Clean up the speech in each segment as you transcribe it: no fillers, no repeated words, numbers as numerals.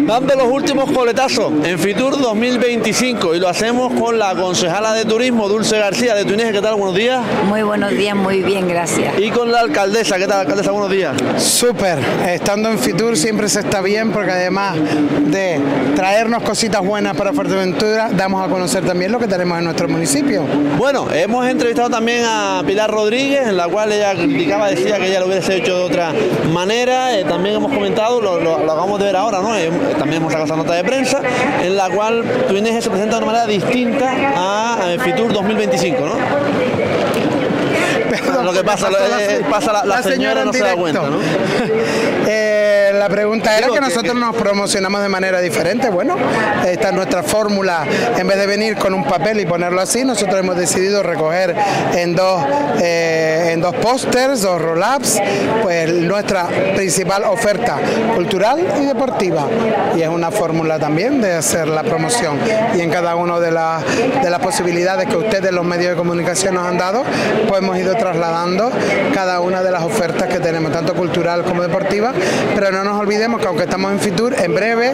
dando los últimos coletazos en Fitur 2025 y lo hacemos con la concejala de turismo Dulce García de Tuineje. ¿Qué tal? Buenos días. Muy buenos días, muy bien, gracias. Y con la alcaldesa. ¿Qué tal, alcaldesa? Buenos días. Súper, estando en Fitur siempre se está bien porque además de traernos cositas buenas para Fuerteventura, damos a conocer también lo que tenemos en nuestro municipio. Bueno, hemos entrevistado también a Pilar Rodríguez, en la cual ella criticaba, decía que ella lo hubiese hecho de otra manera. También hemos comentado, lo acabamos de ver ahora, ¿no? También hemos sacado esa nota de prensa, en la cual Tuineje se presenta de una manera distinta a Fitur 2025, ¿no? Perdón, lo que pasa, la señora no se da cuenta, ¿no? La pregunta era que nosotros nos promocionamos de manera diferente. Bueno, esta es nuestra fórmula. En vez de venir con un papel y ponerlo así, nosotros hemos decidido recoger en dos pósters, 2 roll-ups, pues nuestra principal oferta cultural y deportiva. Y es una fórmula también de hacer la promoción. Y en cada una de las posibilidades que ustedes, los medios de comunicación, nos han dado, pues hemos ido trasladando cada una de las ofertas que tenemos, tanto cultural como deportiva. Pero no nos olvidemos que aunque estamos en Fitur, en breve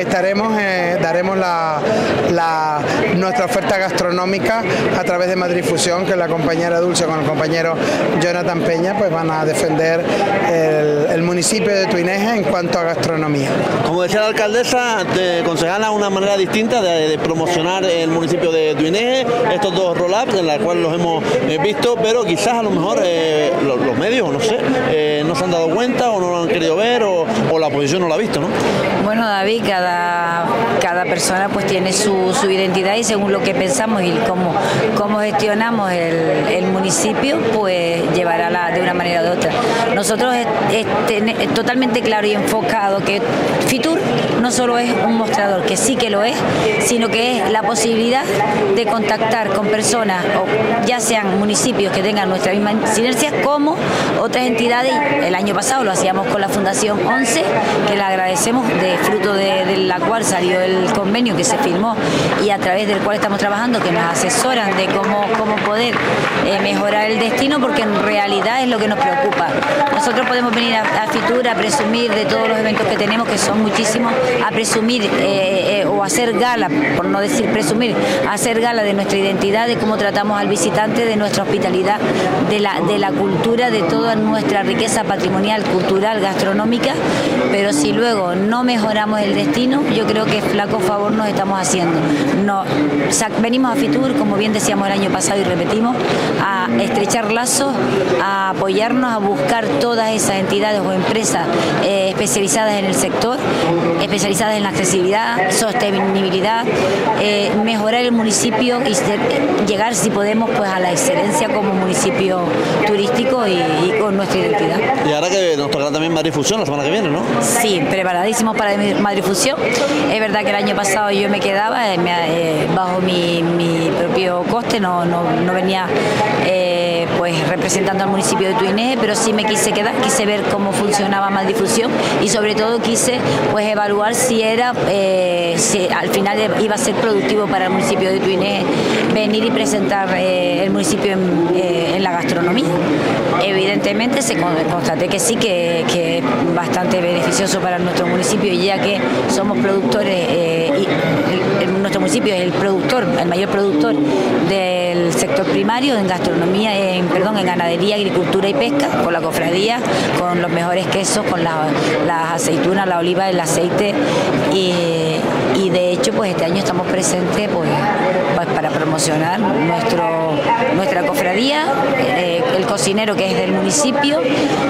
daremos nuestra oferta gastronómica a través de Madrid Fusión, que la compañera Dulce con el compañero Jonathan Peña pues van a defender el municipio de Tuineje en cuanto a gastronomía. Como decía la alcaldesa, concejala, una manera distinta de promocionar el municipio de Tuineje, estos 2 roll-ups en los cuales los hemos visto, pero quizás a lo mejor los medios, no sé, no se han dado cuenta o no lo han querido ver o la oposición no lo ha visto, ¿no? Bueno, David, cada persona pues tiene su identidad y según lo que pensamos y cómo gestionamos el municipio, pues llevará de una manera o de otra. Nosotros es totalmente claro y enfocado que Fitur no solo es un mostrador, que sí que lo es, sino que es la posibilidad de contactar con personas, o ya sean municipios que tengan nuestra misma sinergia, como otras entidades. El año pasado lo hacíamos con la Fundación 11, que le agradecemos, fruto de la cual salió el convenio que se firmó y a través del cual estamos trabajando, que nos asesoran de cómo poder mejorar el destino, porque en realidad es lo que nos preocupa. Nosotros podemos venir a Fitur a presumir de todos los eventos que tenemos, que son muchísimos, a presumir o hacer gala, por no decir presumir, hacer gala de nuestra identidad, de cómo tratamos al visitante, de nuestra hospitalidad, de la cultura, de toda nuestra riqueza patrimonial, cultural, gastronómica, pero si luego no mejoramos el destino, yo creo que flaco favor nos estamos haciendo. Venimos a Fitur, como bien decíamos el año pasado y repetimos, a estrechar lazos, a apoyarnos, a buscar todas esas entidades o empresas especializadas en el sector, especializadas en la accesibilidad, sostenibilidad, mejorar el municipio y llegar, si podemos, pues a la excelencia como municipio turístico y con nuestra identidad. Y ahora que nos tocará también Madrid Fusión la semana que viene, ¿no? Sí, preparadísimos para Madrid Fusión. Es verdad que el año pasado yo me quedaba bajo mi propio coste, no venía pues representando al municipio de Tuineje, pero sí me quise quedar, quise ver cómo funcionaba Madrid Fusión y sobre todo quise pues evaluar si al final iba a ser productivo para el municipio de Tuineje venir y presentar el municipio en la gastronomía. Evidentemente constaté que sí, que es bastante beneficioso para nuestro municipio, ya que somos productores y nuestro municipio es el mayor productor del sector primario en gastronomía, en ganadería, agricultura y pesca, con la cofradía, con los mejores quesos, con las aceitunas, la oliva, el aceite y de hecho pues este año estamos presentes pues para promocionar nuestra cofradía, el cocinero que es del municipio,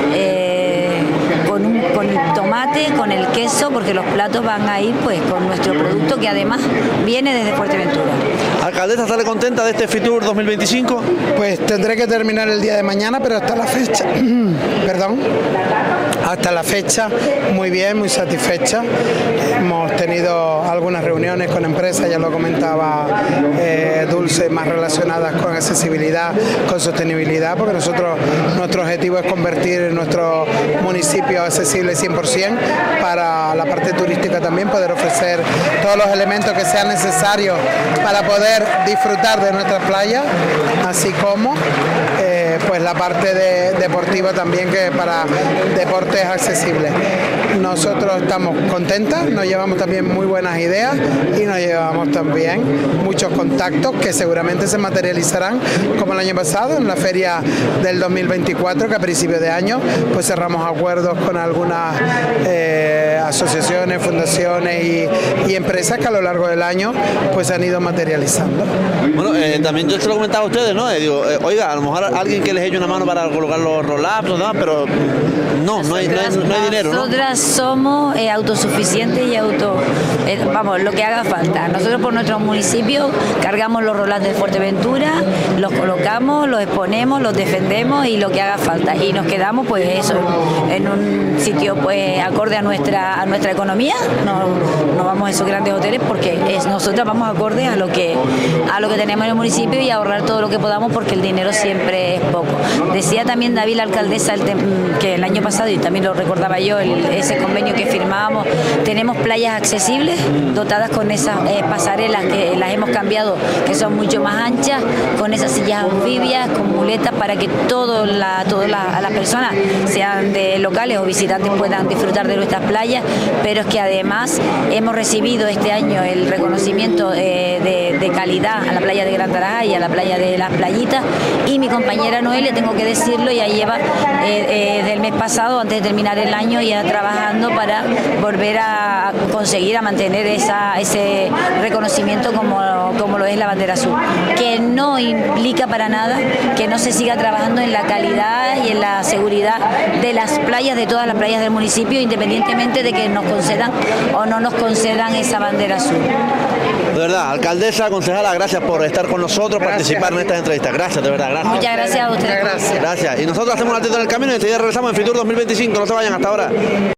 con el tomate, con el queso, porque los platos van a ir pues con nuestro producto que además viene desde Fuerteventura. Alcaldesa, ¿sale contenta de este Fitur 2025? Pues tendré que terminar el día de mañana, pero hasta la fecha, hasta la fecha muy bien, muy satisfecha. Hemos tenido algunas reuniones con empresas, ya lo comentaba Dulce, más relacionadas con accesibilidad, con sostenibilidad, porque nuestro objetivo es convertir nuestro municipio accesible 100%, para la parte turística también poder ofrecer todos los elementos que sean necesarios para poder disfrutar de nuestras playas, así como pues la parte deportiva también, que para deportes accesibles. nosotros estamos contentas, nos llevamos también muy buenas ideas y nos llevamos también muchos contactos que seguramente se materializarán como el año pasado en la feria del 2024, que a principios de año pues cerramos acuerdos con algunas asociaciones, fundaciones y empresas que a lo largo del año pues se han ido materializando. Bueno, también yo se lo comentaba a ustedes, ¿no? Digo, oiga, a lo mejor alguien que les eche una mano para colocar los roll-ups, ¿no? Pero no hay dinero, ¿no? Nosotras somos autosuficientes y vamos, lo que haga falta. Nosotros por nuestro municipio cargamos los roll-ups de Fuerteventura, los colocamos, los exponemos, los defendemos y lo que haga falta. Y nos quedamos pues eso, en un sitio pues acorde a nuestra economía, no vamos a esos grandes hoteles porque nosotros vamos acorde a lo que tenemos en el municipio y ahorrar todo lo que podamos porque el dinero siempre es poco. Decía también David, la alcaldesa, que el año pasado, y también lo recordaba yo, ese convenio que firmábamos, tenemos playas accesibles, dotadas con esas pasarelas que las hemos cambiado, que son mucho más anchas, con esas sillas anfibias, con muletas, para que todas las personas, sean de locales o visitantes, puedan disfrutar de nuestras playas, pero es que además hemos recibido este año el reconocimiento de calidad a la playa de Gran Tarajal y a la playa de Las Playitas, y mi compañera Noelia, tengo que decirlo, ya lleva del mes pasado, antes de terminar el año, ya trabajando para volver a conseguir, a mantener ese reconocimiento como lo es la bandera azul, que no implica para nada que no se siga trabajando en la calidad y en la seguridad de las playas, de todas las playas del municipio, independientemente de que nos concedan o no nos concedan esa bandera azul. De verdad, alcaldesa, concejala, gracias por estar con nosotros, participar en estas entrevistas. Gracias, de verdad, gracias. Muchas gracias a ustedes. Gracias. Y nosotros hacemos un altito en el camino y enseguida regresamos en Fitur 2025. No se vayan hasta ahora.